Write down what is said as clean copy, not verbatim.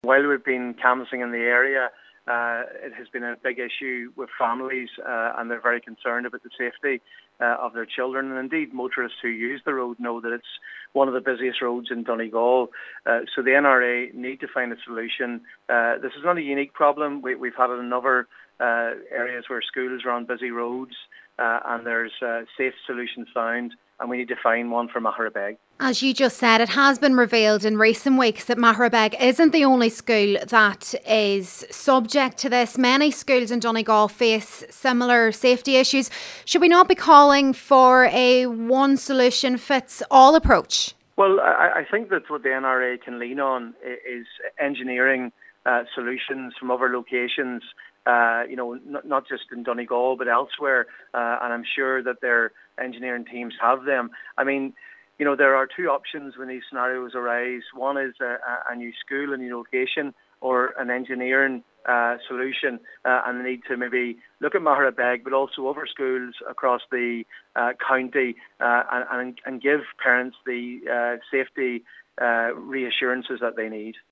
While we've been canvassing in the area, it has been a big issue with families, and they're very concerned about the safety of their children. And indeed, motorists who use the road know that it's one of the busiest roads in Donegal. So the NRA need to find a solution. This is not a unique problem. We've had it in other areas where schools are on busy roads, and there's safe solutions found, and we need to find one for Magherabeg. As you just said, it has been revealed in recent weeks that Magherabeg isn't the only school that is subject to this. Many schools in Donegal face similar safety issues. Should we not be calling for a one-solution-fits-all approach? Well, I think that what the NRA can lean on is engineering solutions from other locations, not just in Donegal but elsewhere, and I'm sure that their engineering teams have them. I mean, there are two options when these scenarios arise. One is a new school, a new location, or an engineering solution, and they need to maybe look at Magherabeg but also other schools across the county, and give parents the safety reassurances that they need.